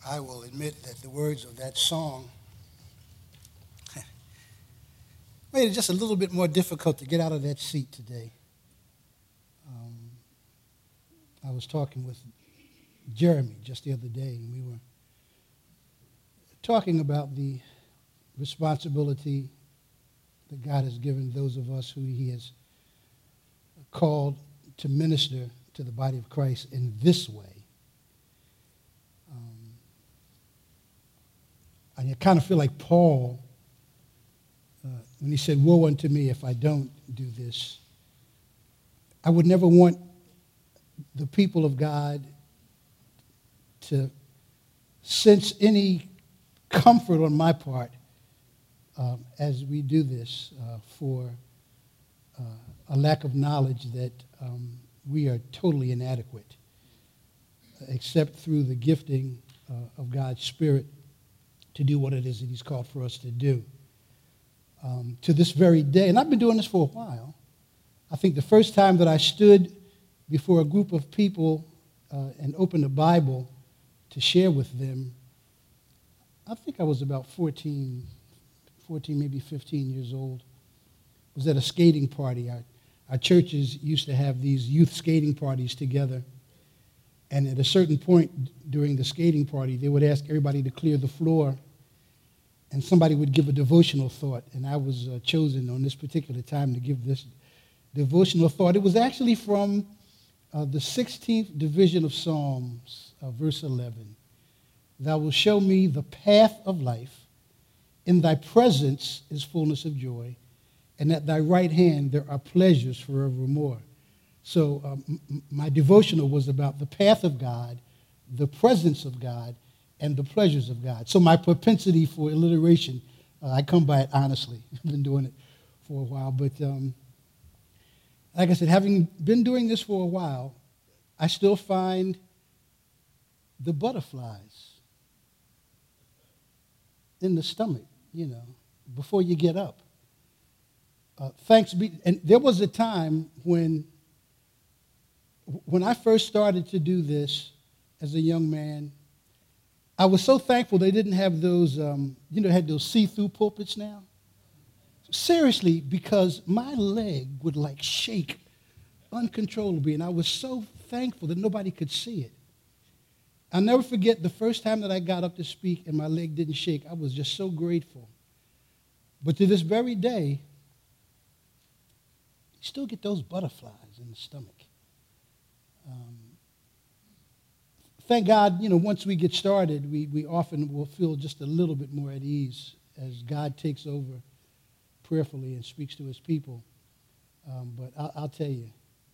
I will admit that the words of that song made it just a little bit more difficult to get out of that seat today. I was talking with Jeremy just the other day, and we were talking about the responsibility that God has given those of us who he has called to minister to the body of Christ in this way. And I kind of feel like Paul, when he said, "Woe unto me if I don't do this." I would never want the people of God to sense any comfort on my part as we do this for a lack of knowledge that we are totally inadequate, except through the gifting of God's Spirit to do what it is that he's called for us to do. To this very day, and I've been doing this for a while. I think the first time that I stood before a group of people and opened the Bible to share with them, I think I was about 14, maybe 15 years old. I was at a skating party. Our churches used to have these youth skating parties together. And at a certain point during the skating party, they would ask everybody to clear the floor, and somebody would give a devotional thought. And I was chosen on this particular time to give this devotional thought. It was actually from the 16th division of Psalms, verse 11. "Thou wilt show me the path of life. In thy presence is fullness of joy, and at thy right hand there are pleasures forevermore." So my devotional was about the path of God, the presence of God, and the pleasures of God. So my propensity for alliteration, I come by it honestly. I've been doing it for a while. But like I said, having been doing this for a while, I still find the butterflies in the stomach, before you get up. And there was a time when I first started to do this as a young man, I was so thankful they didn't have those, had those see-through pulpits now. Seriously, because my leg would shake uncontrollably, and I was so thankful that nobody could see it. I'll never forget the first time that I got up to speak and my leg didn't shake. I was just so grateful. But to this very day, you still get those butterflies in the stomach. Thank God, once we get started, we often will feel just a little bit more at ease as God takes over prayerfully and speaks to his people. But I'll tell you,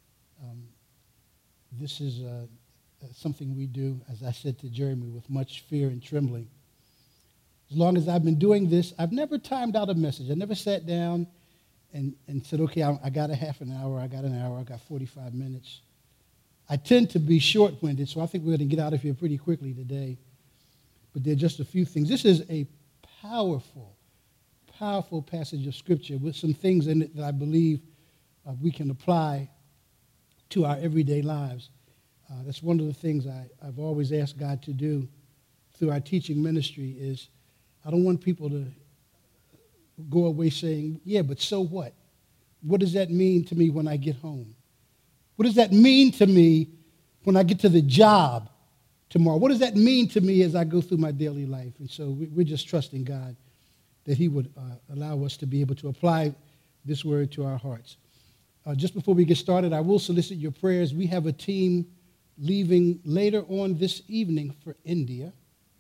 this is something we do, as I said to Jeremy, with much fear and trembling. As long as I've been doing this, I've never timed out a message. I never sat down and said, okay, I got a half an hour, I got an hour, I got 45 minutes. I tend to be short-winded, so I think we're going to get out of here pretty quickly today. But there are just a few things. This is a powerful, powerful passage of Scripture with some things in it that I believe we can apply to our everyday lives. That's one of the things I've always asked God to do through our teaching ministry is I don't want people to go away saying, yeah, but so what? What does that mean to me when I get home? What does that mean to me when I get to the job tomorrow? What does that mean to me as I go through my daily life? And so we're just trusting God that he would allow us to be able to apply this word to our hearts. Just before we get started, I will solicit your prayers. We have a team leaving later on this evening for India.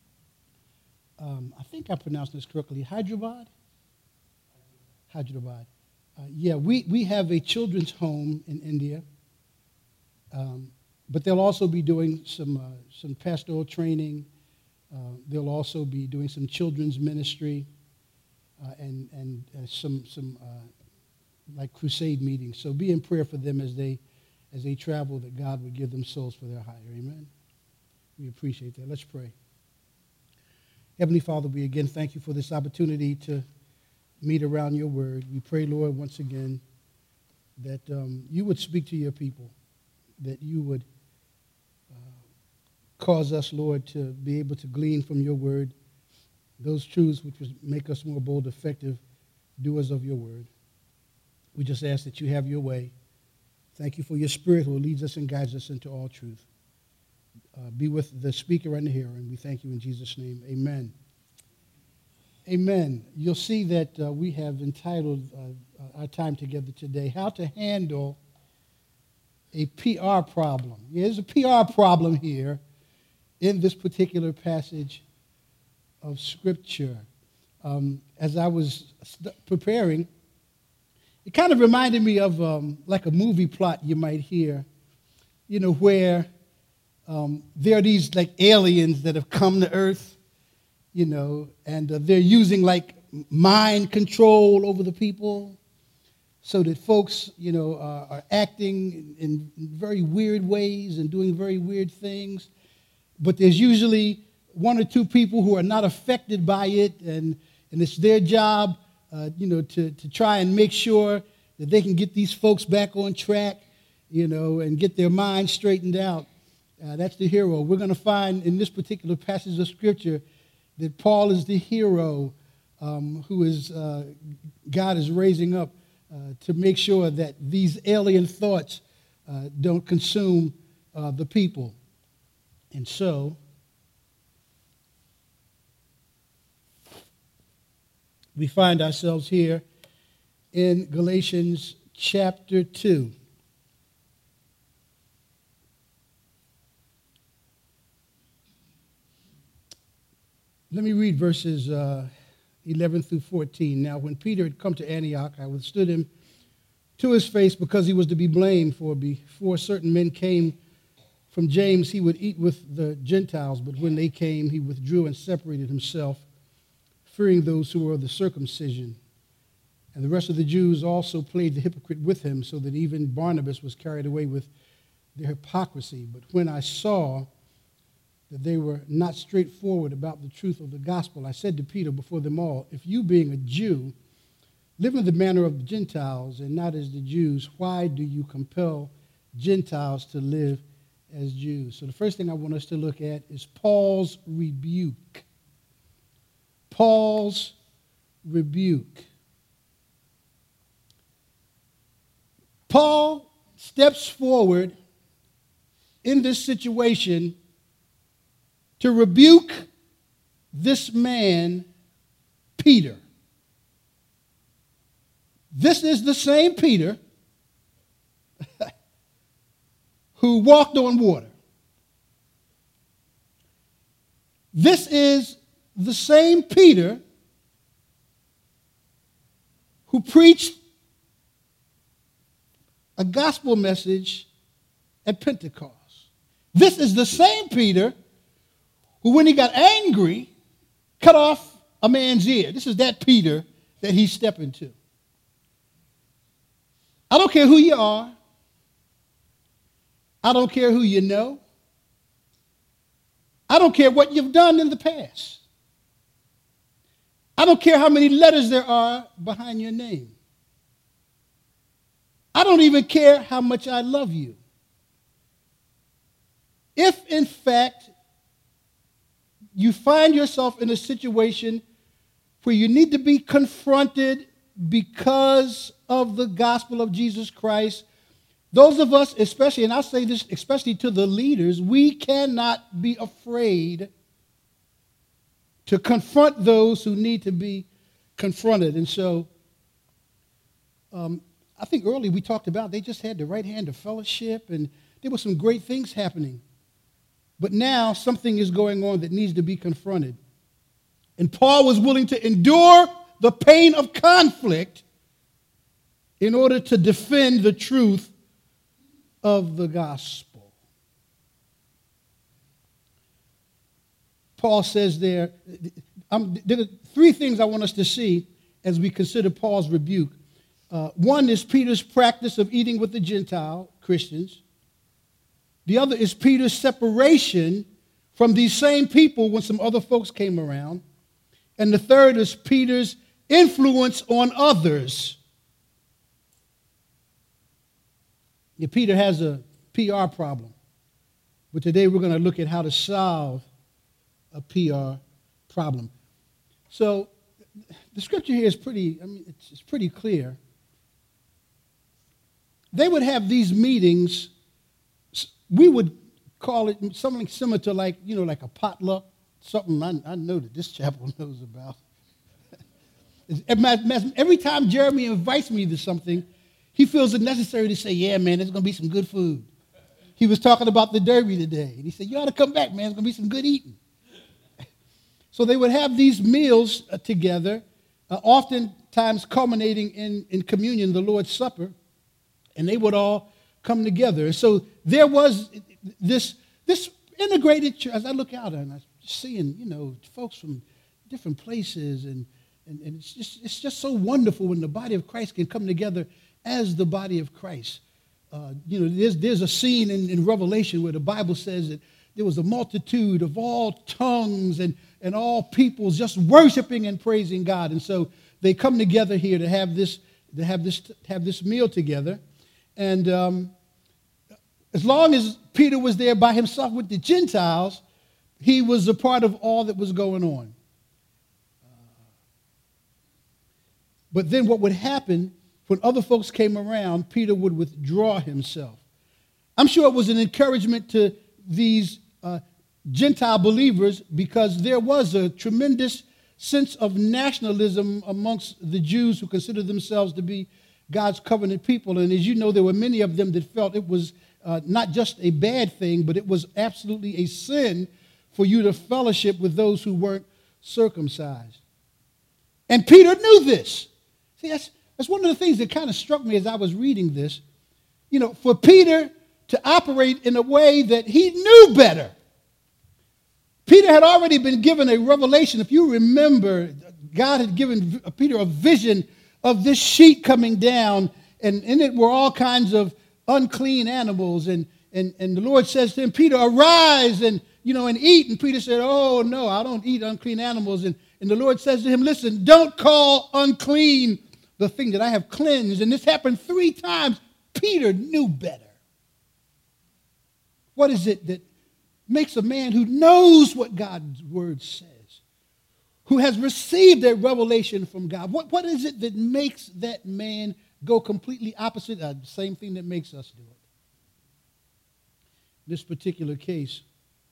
I think I pronounced this correctly. Hyderabad? Hyderabad. We have a children's home in India. But they'll also be doing some pastoral training. They'll also be doing some children's ministry and some crusade meetings. So be in prayer for them as they travel, that God would give them souls for their hire. Amen. We appreciate that. Let's pray. Heavenly Father, we again thank you for this opportunity to meet around your word. We pray, Lord, once again, that you would speak to your people, that you would cause us, Lord, to be able to glean from your word those truths which would make us more bold, effective doers of your word. We just ask that you have your way. Thank you for your Spirit who leads us and guides us into all truth. Be with the speaker and the hearer, and we thank you in Jesus' name. Amen. Amen. You'll see that we have entitled our time together today, How to Handle a PR Problem. Yeah, there's a PR problem here in this particular passage of Scripture. As I was preparing, it kind of reminded me of like a movie plot you might hear, where there are these like aliens that have come to Earth, and they're using like mind control over the people so that folks, are acting in very weird ways and doing very weird things. But there's usually one or two people who are not affected by it, and it's their job, to try and make sure that they can get these folks back on track, and get their minds straightened out. That's the hero. We're going to find in this particular passage of Scripture that Paul is the hero who is God is raising up to make sure that these alien thoughts don't consume the people. And so we find ourselves here in Galatians chapter 2. Let me read verses 11 through 14. Now, when Peter had come to Antioch, I withstood him to his face because he was to be blamed, for before certain men came from James, he would eat with the Gentiles, but when they came, he withdrew and separated himself, fearing those who were of the circumcision. And the rest of the Jews also played the hypocrite with him, so that even Barnabas was carried away with their hypocrisy. But when I saw that they were not straightforward about the truth of the gospel, I said to Peter before them all, if you, being a Jew, live in the manner of the Gentiles and not as the Jews, why do you compel Gentiles to live as Jews? So the first thing I want us to look at is Paul's rebuke. Paul's rebuke. Paul steps forward in this situation to rebuke this man, Peter. This is the same Peter who walked on water. This is the same Peter who preached a gospel message at Pentecost. This is the same Peter who, when he got angry, cut off a man's ear. This is that Peter that he's stepping to. I don't care who you are. I don't care who you know. I don't care what you've done in the past. I don't care how many letters there are behind your name. I don't even care how much I love you. If, in fact, you find yourself in a situation where you need to be confronted because of the gospel of Jesus Christ, those of us, especially, and I say this especially to the leaders, we cannot be afraid to confront those who need to be confronted. And so I think earlier we talked about they just had the right hand of fellowship, and there were some great things happening. But now something is going on that needs to be confronted. And Paul was willing to endure the pain of conflict in order to defend the truth of the gospel. Paul says there are three things I want us to see as we consider Paul's rebuke. One is Peter's practice of eating with the Gentile Christians. The other is Peter's separation from these same people when some other folks came around. And the third is Peter's influence on others. Yeah, Peter has a PR problem. But today we're going to look at how to solve a PR problem. So the scripture here is it's pretty clear. They would have these meetings. We would call it something similar to like a potluck, something I know that this chapel knows about. Every time Jeremy invites me to something, he feels it necessary to say, yeah, man, there's going to be some good food. He was talking about the Derby today, and he said, you ought to come back, man. There's going to be some good eating. So they would have these meals together, oftentimes culminating in communion, the Lord's Supper, and they would all come together. And so there was this integrated church. As I look out and I'm seeing, folks from different places, and it's just so wonderful when the body of Christ can come together as the body of Christ. There's a scene in Revelation where the Bible says that there was a multitude of all tongues and all peoples just worshiping and praising God. And so they come together here to have this meal together. And as long as Peter was there by himself with the Gentiles, he was a part of all that was going on. But then what would happen when other folks came around, Peter would withdraw himself. I'm sure it was an encouragement to these Gentile believers because there was a tremendous sense of nationalism amongst the Jews who considered themselves to be God's covenant people. And as you know, there were many of them that felt it was not just a bad thing, but it was absolutely a sin for you to fellowship with those who weren't circumcised. And Peter knew this. See, that's one of the things that kind of struck me as I was reading this. For Peter to operate in a way that he knew better. Peter had already been given a revelation. If you remember, God had given Peter a vision of this sheet coming down, and in it were all kinds of unclean animals. And the Lord says to him, Peter, arise and eat. And Peter said, oh, no, I don't eat unclean animals. And the Lord says to him, listen, don't call unclean the thing that I have cleansed. And this happened 3 times. Peter knew better. What is it that makes a man who knows what God's word says, who has received a revelation from God, what is it that makes that man go completely opposite? The same thing that makes us do it. In this particular case,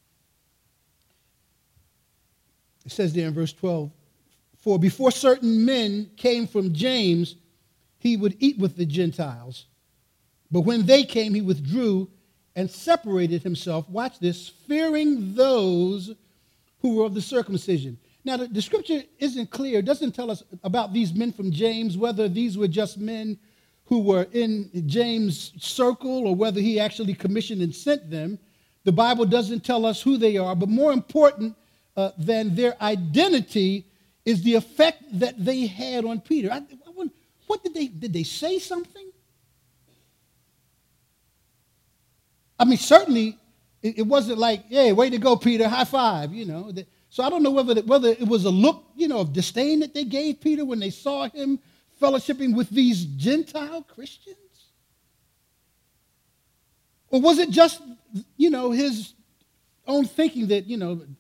it says there in verse 12, for before certain men came from James, he would eat with the Gentiles. But when they came, he withdrew and separated himself, watch this, fearing those who were of the circumcision. Now, the scripture isn't clear. It doesn't tell us about these men from James, whether these were just men who were in James' circle or whether he actually commissioned and sent them. The Bible doesn't tell us who they are, but more important than their identity is the effect that they had on Peter. What did they say something? I mean, certainly it wasn't like, hey, way to go, Peter, high five, So I don't know whether it was a look, of disdain that they gave Peter when they saw him fellowshipping with these Gentile Christians. Or was it just, his own thinking that,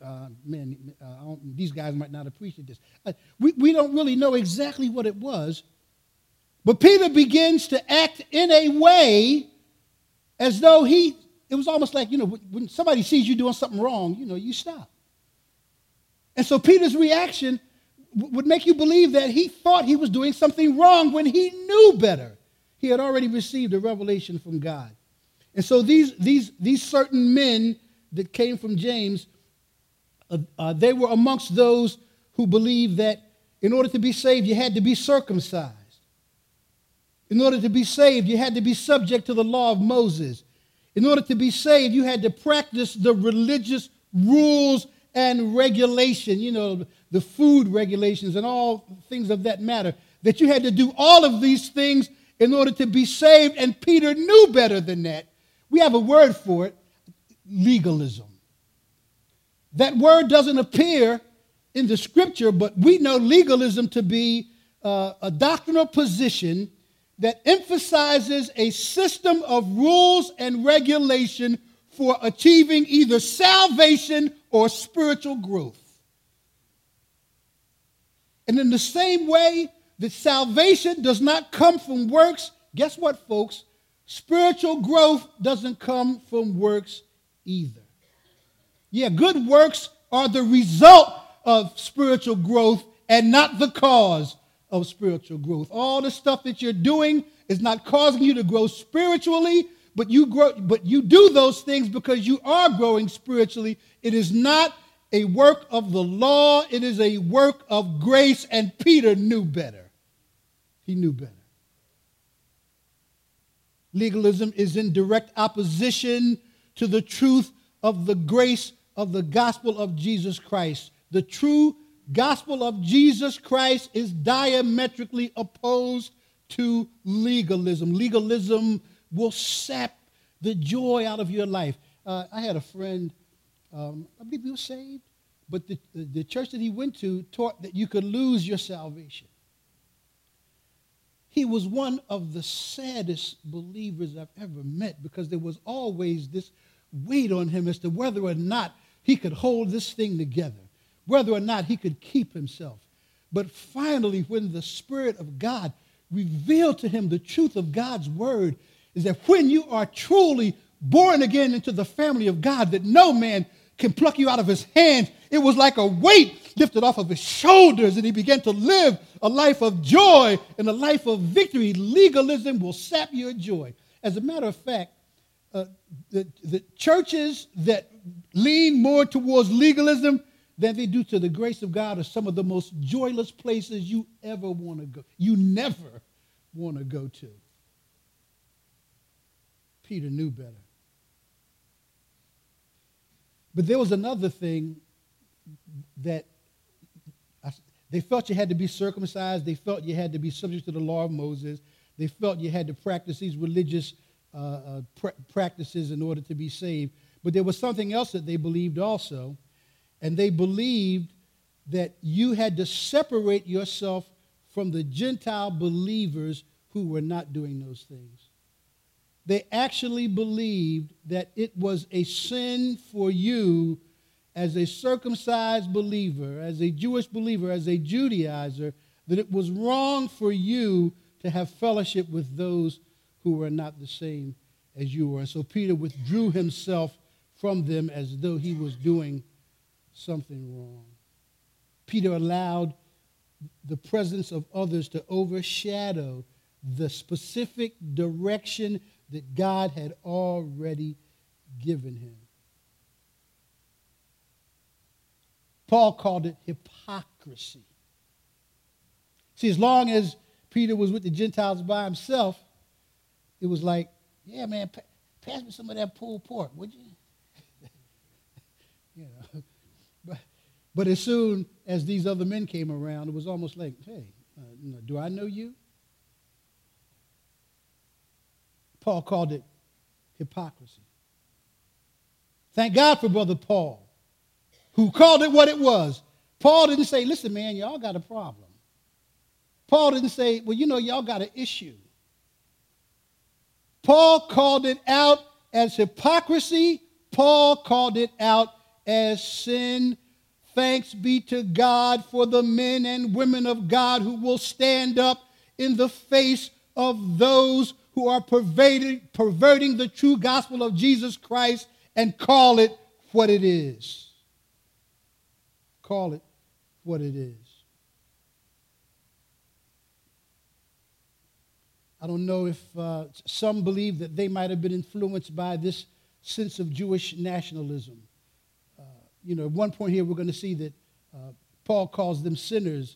these guys might not appreciate this. We don't really know exactly what it was. But Peter begins to act in a way as though it was almost like, when somebody sees you doing something wrong, you stop. And so Peter's reaction would make you believe that he thought he was doing something wrong when he knew better. He had already received a revelation from God. And so these certain men that came from James, they were amongst those who believed that in order to be saved, you had to be circumcised. In order to be saved, you had to be subject to the law of Moses. In order to be saved, you had to practice the religious rules and regulation, the food regulations and all things of that matter, that you had to do all of these things in order to be saved, and Peter knew better than that. We have a word for it, legalism. That word doesn't appear in the scripture, but we know legalism to be a doctrinal position that emphasizes a system of rules and regulation for achieving either salvation or spiritual growth. And in the same way that salvation does not come from works, guess what, folks? Spiritual growth doesn't come from works either. Yeah, good works are the result of spiritual growth and not the cause of spiritual growth. All the stuff that you're doing is not causing you to grow spiritually, but you do those things because you are growing spiritually. It is not a work of the law. It is a work of grace, and Peter knew better. He knew better. Legalism is in direct opposition to the truth of the grace of the gospel of Jesus Christ. The true gospel of Jesus Christ is diametrically opposed to legalism. Legalism will sap the joy out of your life. I had a friend, I believe he was saved, but the church that he went to taught that you could lose your salvation. He was one of the saddest believers I've ever met because there was always this weight on him as to whether or not he could hold this thing together, whether or not he could keep himself. But finally, when the Spirit of God revealed to him the truth of God's word, is that when you are truly born again into the family of God, that no man can pluck you out of his hands, it was like a weight lifted off of his shoulders, and he began to live a life of joy and a life of victory. Legalism will sap your joy. As a matter of fact, the churches that lean more towards legalism than they do to the grace of God are some of the most joyless places you ever want to go. You never want to go to. Peter knew better. But there was another thing that they felt you had to be circumcised. They felt you had to be subject to the law of Moses. They felt you had to practice these religious practices in order to be saved. But there was something else that they believed also, and they believed that you had to separate yourself from the Gentile believers who were not doing those things. They actually believed that it was a sin for you as a circumcised believer, as a Jewish believer, as a Judaizer, that it was wrong for you to have fellowship with those who were not the same as you were. And so Peter withdrew himself from them as though he was doing something wrong. Peter allowed the presence of others to overshadow the specific direction that God had already given him. Paul called it hypocrisy. See, as long as Peter was with the Gentiles by himself, it was like, yeah, man, pass me some of that pulled pork, would you? You know. But as soon as these other men came around, it was almost like, hey, do I know you? Paul called it hypocrisy. Thank God for Brother Paul, who called it what it was. Paul didn't say, listen, man, y'all got a problem. Paul didn't say, well, y'all got an issue. Paul called it out as hypocrisy. Paul called it out as sin. Thanks be to God for the men and women of God who will stand up in the face of those who are perverting the true gospel of Jesus Christ and call it what it is. Call it what it is. I don't know if some believe that they might have been influenced by this sense of Jewish nationalism. At one point here, we're going to see that Paul calls them sinners.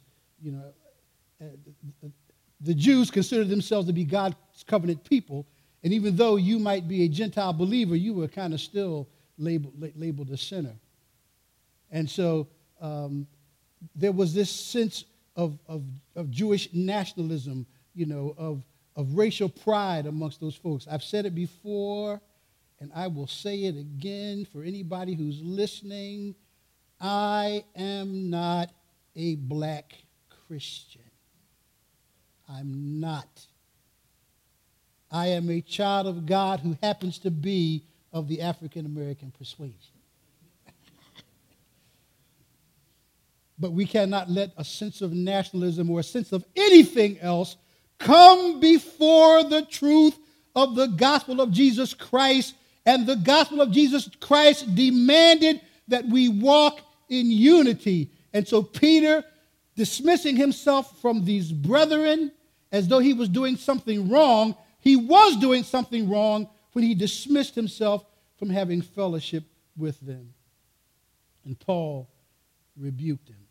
The Jews considered themselves to be God's covenant people, and even though you might be a Gentile believer, you were kind of still labeled a sinner. And so there was this sense of Jewish nationalism, of racial pride amongst those folks. I've said it before, and I will say it again for anybody who's listening. I am not a black Christian. I'm not. I am a child of God who happens to be of the African American persuasion. But we cannot let a sense of nationalism or a sense of anything else come before the truth of the gospel of Jesus Christ. And the gospel of Jesus Christ demanded that we walk in unity. And so Peter, dismissing himself from these brethren as though he was doing something wrong, he was doing something wrong when he dismissed himself from having fellowship with them. And Paul rebuked him.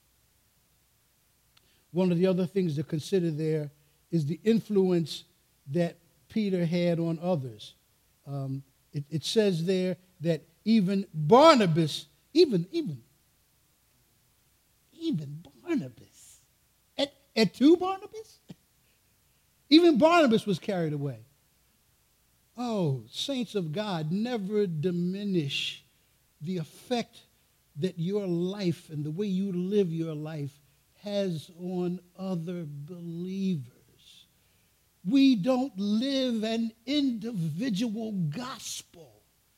One of the other things to consider there is the influence that Peter had on others. It says there that even Barnabas, even Barnabas, at two Barnabas? Even Barnabas was carried away. Oh, saints of God, never diminish the effect that your life and the way you live your life has on other believers. We don't live an individual gospel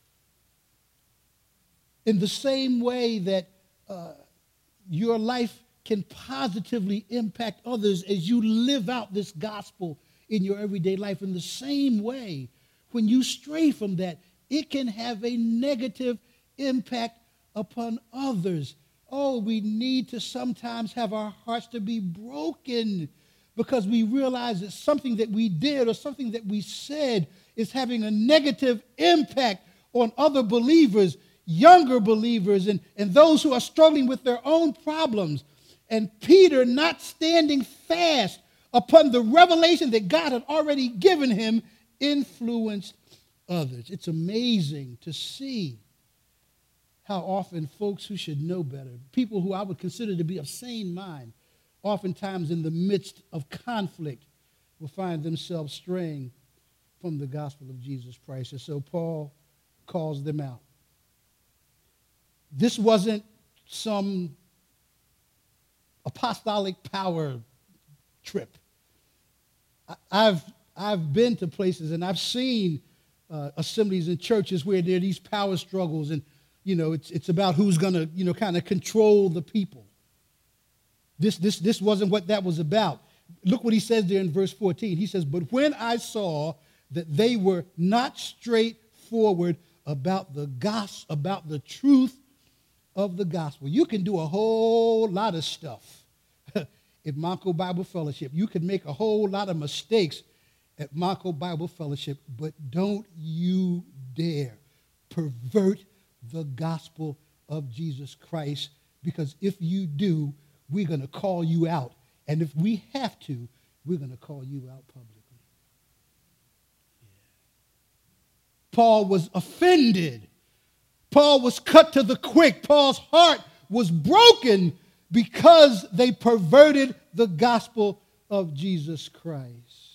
in the same way that your life can positively impact others as you live out this gospel in your everyday life. In the same way, when you stray from that, it can have a negative impact upon others. Oh, we need to sometimes have our hearts to be broken because we realize that something that we did or something that we said is having a negative impact on other believers, younger believers, and those who are struggling with their own problems. And Peter, not standing fast upon the revelation that God had already given him, influenced others. It's amazing to see how often folks who should know better, people who I would consider to be of sane mind, oftentimes in the midst of conflict will find themselves straying from the gospel of Jesus Christ. And so Paul calls them out. This wasn't some apostolic power trip. I've been to places and I've seen assemblies and churches where there are these power struggles and it's about who's going to, kind of control the people. This wasn't what that was about. Look what he says there in verse 14. He says, but when I saw that they were not straightforward about the truth of the gospel. You can do a whole lot of stuff at Monco Bible Fellowship. You can make a whole lot of mistakes at Monco Bible Fellowship, but don't you dare pervert the gospel of Jesus Christ, because if you do, we're going to call you out. And if we have to, we're going to call you out publicly. Yeah. Paul was offended. Paul was cut to the quick. Paul's heart was broken because they perverted the gospel of Jesus Christ.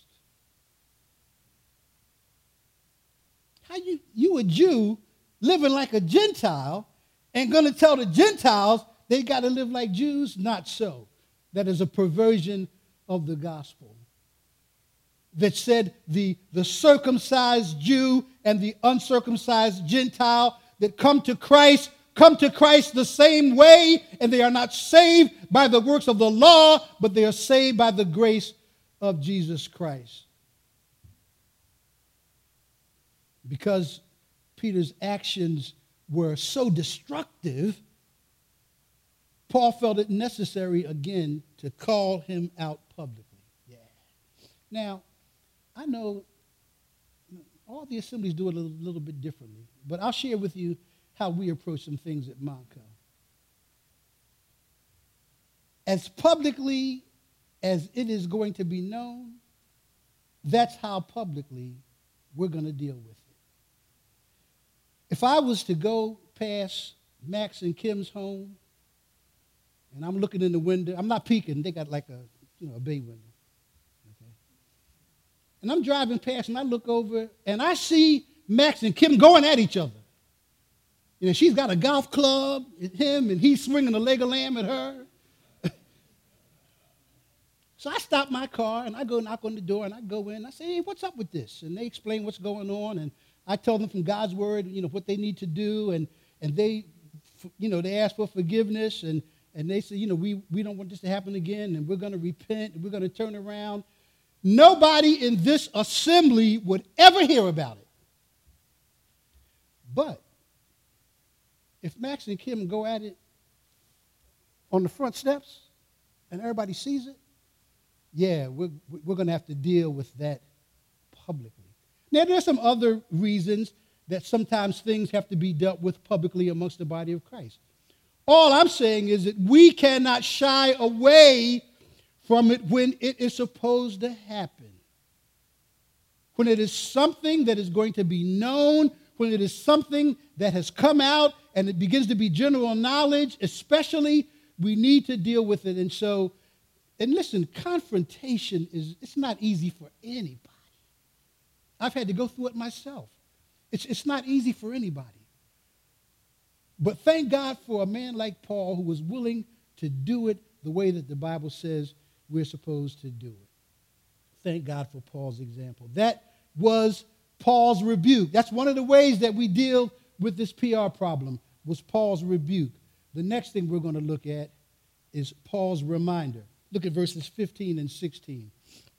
How you a Jew living like a Gentile and going to tell the Gentiles they got to live like Jews? Not so. That is a perversion of the gospel that said the circumcised Jew and the uncircumcised Gentile that come to Christ the same way, and they are not saved by the works of the law, but they are saved by the grace of Jesus Christ. Because Peter's actions were so destructive, Paul felt it necessary again to call him out publicly. Yeah. Now, I know all the assemblies do it a little bit differently, but I'll share with you how we approach some things at Monco. As publicly as it is going to be known, that's how publicly we're going to deal with it. If I was to go past Max and Kim's home, and I'm looking in the window, I'm not peeking, they got like a bay window. Okay? And I'm driving past and I look over and I see Max and Kim going at each other. She's got a golf club at him and he's swinging a leg of lamb at her. So I stop my car and I go knock on the door and I go in. I say, hey, what's up with this? And they explain what's going on. And I tell them from God's word, what they need to do, and they, they ask for forgiveness, and they say, we don't want this to happen again, and we're going to repent, and we're going to turn around. Nobody in this assembly would ever hear about it. But if Max and Kim go at it on the front steps and everybody sees it, yeah, we're going to have to deal with that publicly. Now, there are some other reasons that sometimes things have to be dealt with publicly amongst the body of Christ. All I'm saying is that we cannot shy away from it when it is supposed to happen. When it is something that is going to be known, when it is something that has come out and it begins to be general knowledge, especially, we need to deal with it. And listen, confrontation it's not easy for anybody. I've had to go through it myself. It's not easy for anybody. But thank God for a man like Paul who was willing to do it the way that the Bible says we're supposed to do it. Thank God for Paul's example. That was Paul's rebuke. That's one of the ways that we deal with this PR problem, was Paul's rebuke. The next thing we're going to look at is Paul's reminder. Look at verses 15 and 16.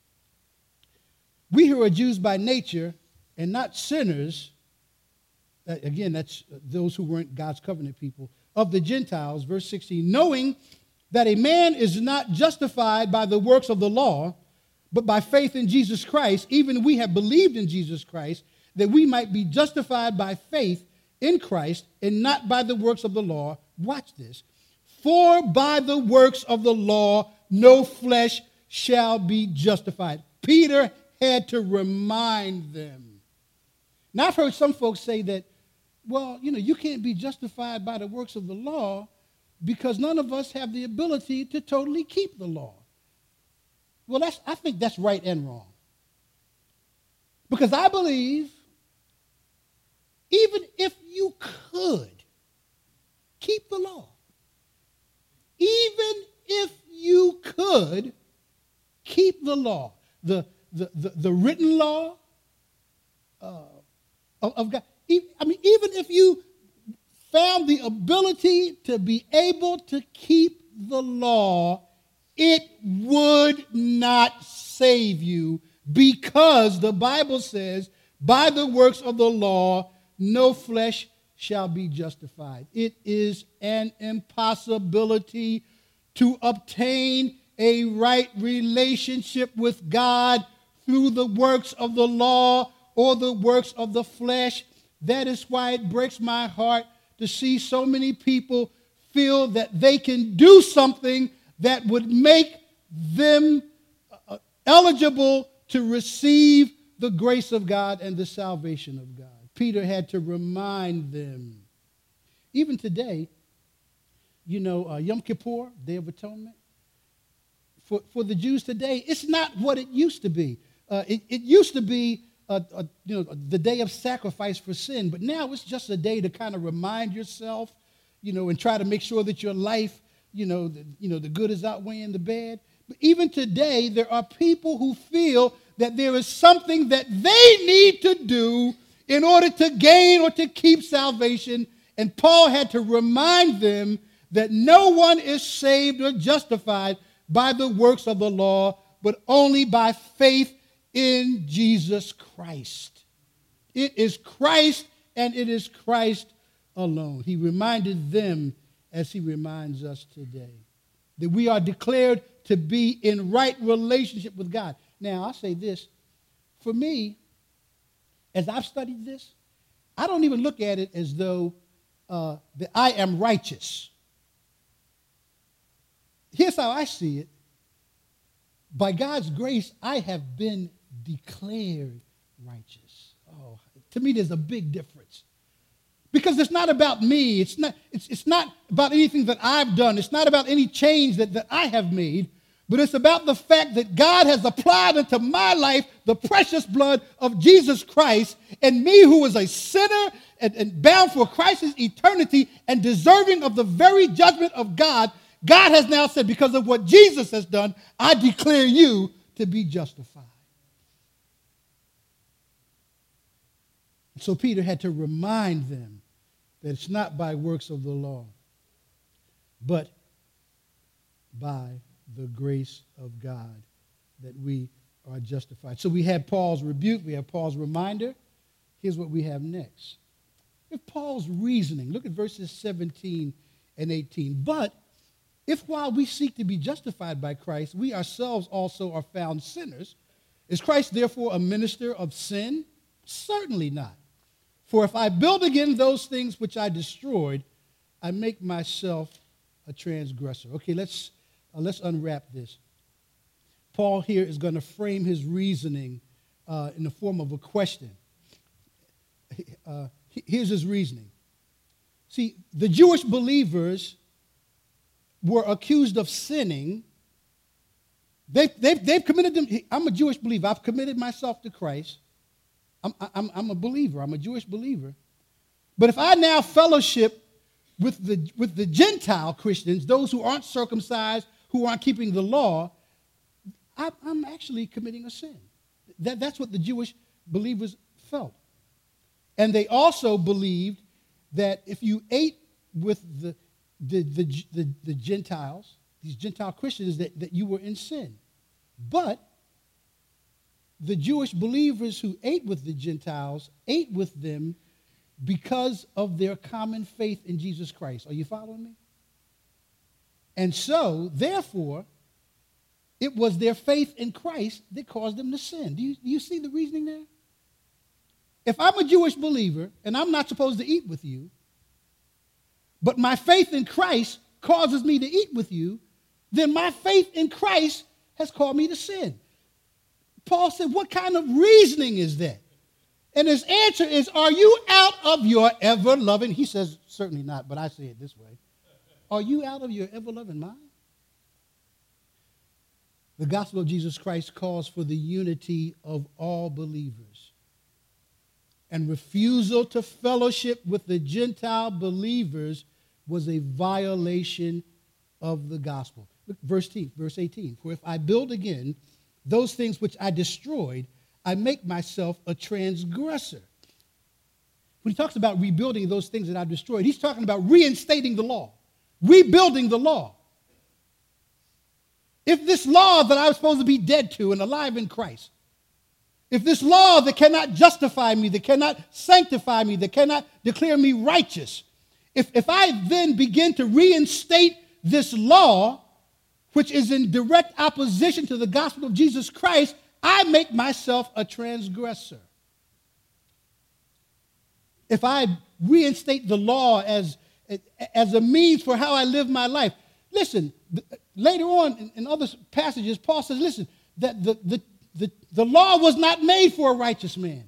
We who are Jews by nature and not sinners, again, that's those who weren't God's covenant people, of the Gentiles, verse 16, knowing that a man is not justified by the works of the law, but by faith in Jesus Christ, even we have believed in Jesus Christ, that we might be justified by faith in Christ and not by the works of the law. Watch this. For by the works of the law, no flesh shall be justified. Peter had to remind them. Now, I've heard some folks say that, well, you can't be justified by the works of the law because none of us have the ability to totally keep the law. Well, I think that's right and wrong. Because I believe even if you could keep the law, even if you could keep the law, the written law of God, even if you found the ability to be able to keep the law, it would not save you, because the Bible says, by the works of the law, no flesh shall be justified. It is an impossibility to obtain a right relationship with God through the works of the law or the works of the flesh. That is why it breaks my heart to see so many people feel that they can do something that would make them eligible to receive the grace of God and the salvation of God. Peter had to remind them. Even today, Yom Kippur, Day of Atonement, for the Jews today, it's not what it used to be. It used to be the day of sacrifice for sin, but now it's just a day to kind of remind yourself, and try to make sure that your life, the good is outweighing the bad. But even today, there are people who feel that there is something that they need to do in order to gain or to keep salvation. And Paul had to remind them that no one is saved or justified by the works of the law, but only by faith in Jesus Christ. It is Christ, and it is Christ alone. He reminded them as he reminds us today, that we are declared to be in right relationship with God. Now, I'll say this. For me, as I've studied this, I don't even look at it as though that I am righteous. Here's how I see it. By God's grace, I have been declared righteous. Oh, to me, there's a big difference. Because it's not about me. It's not about anything that I've done. It's not about any change that I have made. But it's about the fact that God has applied unto my life the precious blood of Jesus Christ, and me who is a sinner and bound for Christ's eternity and deserving of the very judgment of God, God has now said, because of what Jesus has done, I declare you to be justified. So Peter had to remind them that it's not by works of the law, but by the grace of God that we are justified. So we have Paul's rebuke, we have Paul's reminder. Here's what we have next. If Paul's reasoning, look at verses 17 and 18. But if while we seek to be justified by Christ, we ourselves also are found sinners, is Christ therefore a minister of sin? Certainly not. For if I build again those things which I destroyed, I make myself a transgressor. Okay, let's unwrap this. Paul here is going to frame his reasoning in the form of a question. Here's his reasoning. See, the Jewish believers were accused of sinning. They've committed them. I'm a Jewish believer. I've committed myself to Christ. I'm a believer. I'm a Jewish believer. But if I now fellowship with the Gentile Christians, those who aren't circumcised, who aren't keeping the law, I'm actually committing a sin. That's what the Jewish believers felt. And they also believed that if you ate with the Gentiles, these Gentile Christians, that you were in sin. But the Jewish believers who ate with the Gentiles ate with them because of their common faith in Jesus Christ. Are you following me? And so, therefore, it was their faith in Christ that caused them to sin. Do you see the reasoning there? If I'm a Jewish believer and I'm not supposed to eat with you, but my faith in Christ causes me to eat with you, then my faith in Christ has called me to sin. Paul said, what kind of reasoning is that? And his answer is, are you out of your ever-loving? He says, certainly not, but I say it this way. Are you out of your ever-loving mind? The gospel of Jesus Christ calls for the unity of all believers. And refusal to fellowship with the Gentile believers was a violation of the gospel. Look, verse 18. For if I build again those things which I destroyed, I make myself a transgressor. When he talks about rebuilding those things that I've destroyed, he's talking about reinstating the law, rebuilding the law. If this law that I was supposed to be dead to and alive in Christ, if this law that cannot justify me, that cannot sanctify me, that cannot declare me righteous, if I then begin to reinstate this law, which is in direct opposition to the gospel of Jesus Christ, I make myself a transgressor. If I reinstate the law as a means for how I live my life. Listen, later on in other passages, Paul says, listen, that the law was not made for a righteous man.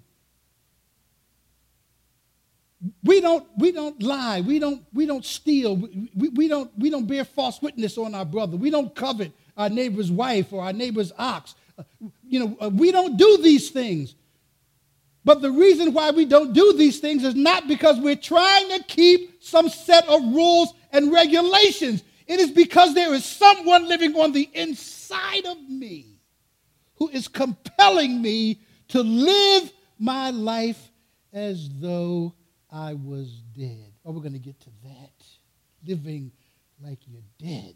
We don't lie. We don't steal. We don't bear false witness on our brother. We don't covet our neighbor's wife or our neighbor's ox. We don't do these things. But the reason why we don't do these things is not because we're trying to keep some set of rules and regulations. It is because there is someone living on the inside of me who is compelling me to live my life as though I was dead. Oh, we're going to get to that. Living like you're dead.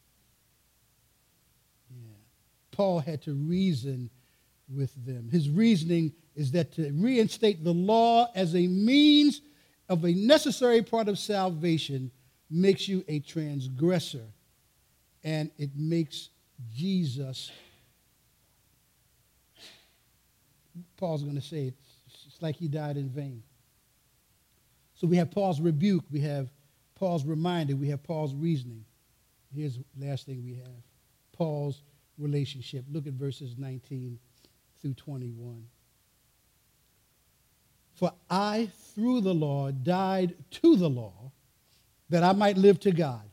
Yeah. Paul had to reason with them. His reasoning is that to reinstate the law as a means of a necessary part of salvation makes you a transgressor, and it makes Jesus, Paul's going to say it's like he died in vain. So we have Paul's rebuke, we have Paul's reminder, we have Paul's reasoning. Here's the last thing we have, Paul's relationship. Look at verses 19 through 21. For I, through the law, died to the law, that I might live to God.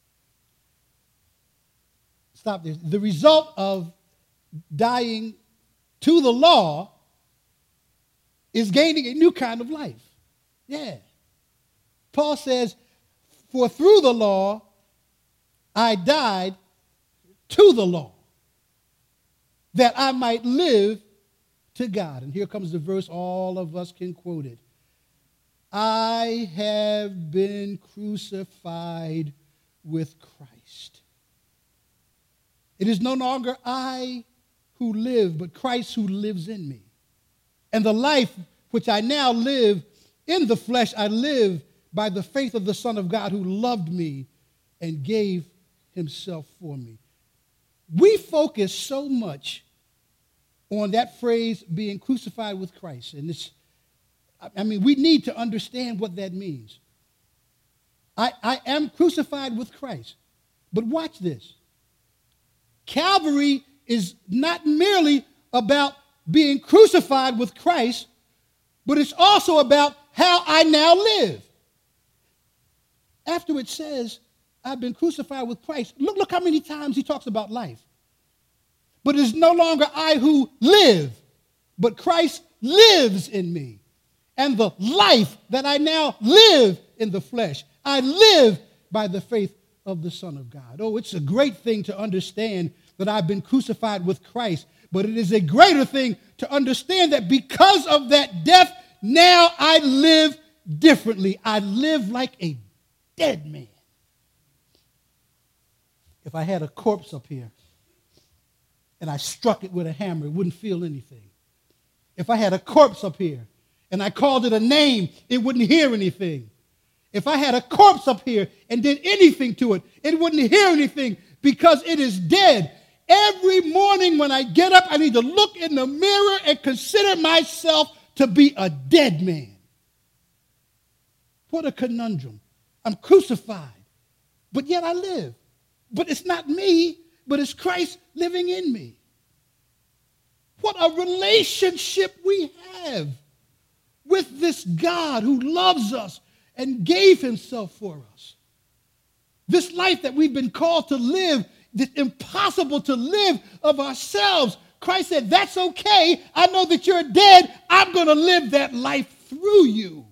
Stop there. The result of dying to the law is gaining a new kind of life. Yeah. Paul says, for through the law, I died to the law, that I might live to God. And here comes the verse, all of us can quote it. I have been crucified with Christ. It is no longer I who live, but Christ who lives in me. And the life which I now live in the flesh, I live by the faith of the Son of God who loved me and gave himself for me. We focus so much on that phrase, being crucified with Christ. And we need to understand what that means. I am crucified with Christ. But watch this. Calvary is not merely about being crucified with Christ, but it's also about how I now live. After it says, I've been crucified with Christ, look how many times he talks about life. But it is no longer I who live, but Christ lives in me. And the life that I now live in the flesh, I live by the faith of the Son of God. Oh, it's a great thing to understand that I've been crucified with Christ, but it is a greater thing to understand that because of that death, now I live differently. I live like a dead man. If I had a corpse up here and I struck it with a hammer, it wouldn't feel anything. If I had a corpse up here and I called it a name, it wouldn't hear anything. If I had a corpse up here and did anything to it, it wouldn't hear anything because it is dead. Every morning when I get up, I need to look in the mirror and consider myself to be a dead man. What a conundrum. I'm crucified, but yet I live. But it's not me, but it's Christ living in me. What a relationship we have with this God who loves us and gave himself for us. This life that we've been called to live, that's impossible to live of ourselves. Christ said, that's okay. I know that you're dead. I'm going to live that life through you.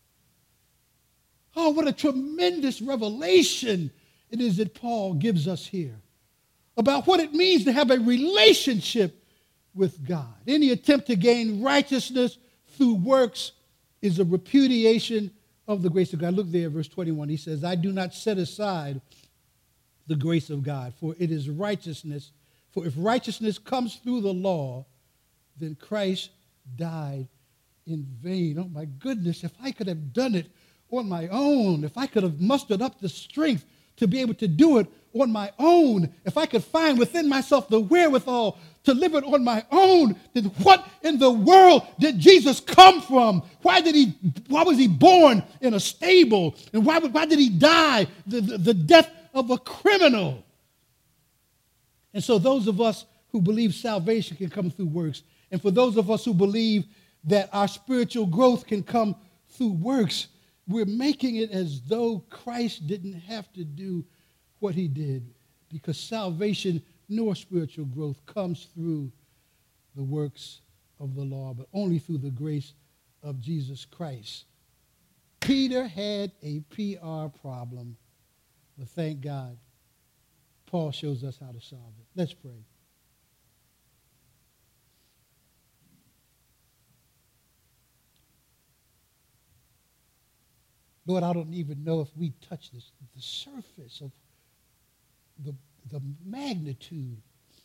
Oh, what a tremendous revelation it is that Paul gives us here about what it means to have a relationship with God. Any attempt to gain righteousness through works is a repudiation of the grace of God. Look there, verse 21. He says, I do not set aside the grace of God, for it is righteousness. For if righteousness comes through the law, then Christ died in vain. Oh my goodness, if I could have done it on my own, if I could have mustered up the strength to be able to do it on my own, if I could find within myself the wherewithal to live it on my own, then what in the world did Jesus come from? Why was he born in a stable? And why did he die the death of a criminal? And so those of us who believe salvation can come through works, and for those of us who believe that our spiritual growth can come through works, we're making it as though Christ didn't have to do what he did, because salvation nor spiritual growth comes through the works of the law, but only through the grace of Jesus Christ. Peter had a PR problem, but thank God, Paul shows us how to solve it. Let's pray. Lord, I don't even know if we touch the surface of the magnitude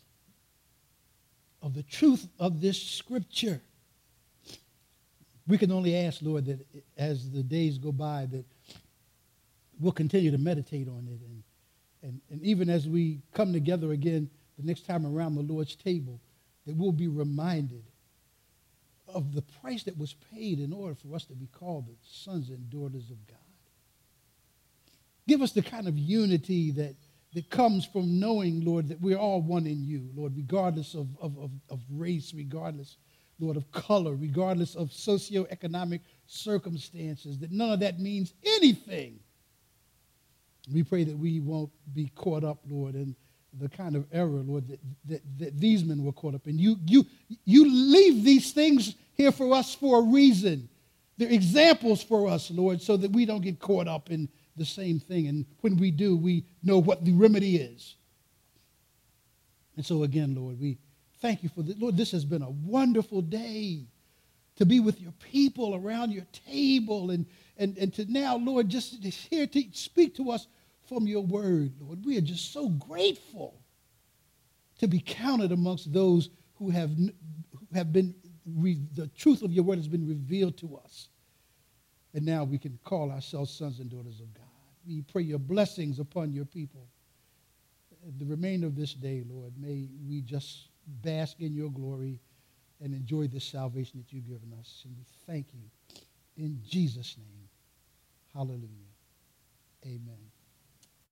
of the truth of this scripture. We can only ask, Lord, that as the days go by, that we'll continue to meditate on it. And even as we come together again the next time around the Lord's table, that we'll be reminded of the price that was paid in order for us to be called the sons and daughters of God. Give us the kind of unity that comes from knowing, Lord, that we're all one in you, Lord, regardless of race, regardless, Lord, of color, regardless of socioeconomic circumstances, that none of that means anything. We pray that we won't be caught up, Lord, in the kind of error, Lord, that these men were caught up in. You leave these things here for us for a reason. They're examples for us, Lord, so that we don't get caught up in the same thing. And when we do, we know what the remedy is. And so again, Lord, we Thank you for this. Lord, this has been a wonderful day to be with your people around your table and to now, Lord, just here to speak to us from your word, Lord. We are just so grateful to be counted amongst those who have been, the truth of your word has been revealed to us. And now we can call ourselves sons and daughters of God. We pray your blessings upon your people. The remainder of this day, Lord, may we just bask in your glory and enjoy this salvation that you've given us. And we thank you in Jesus' name. Hallelujah. Amen.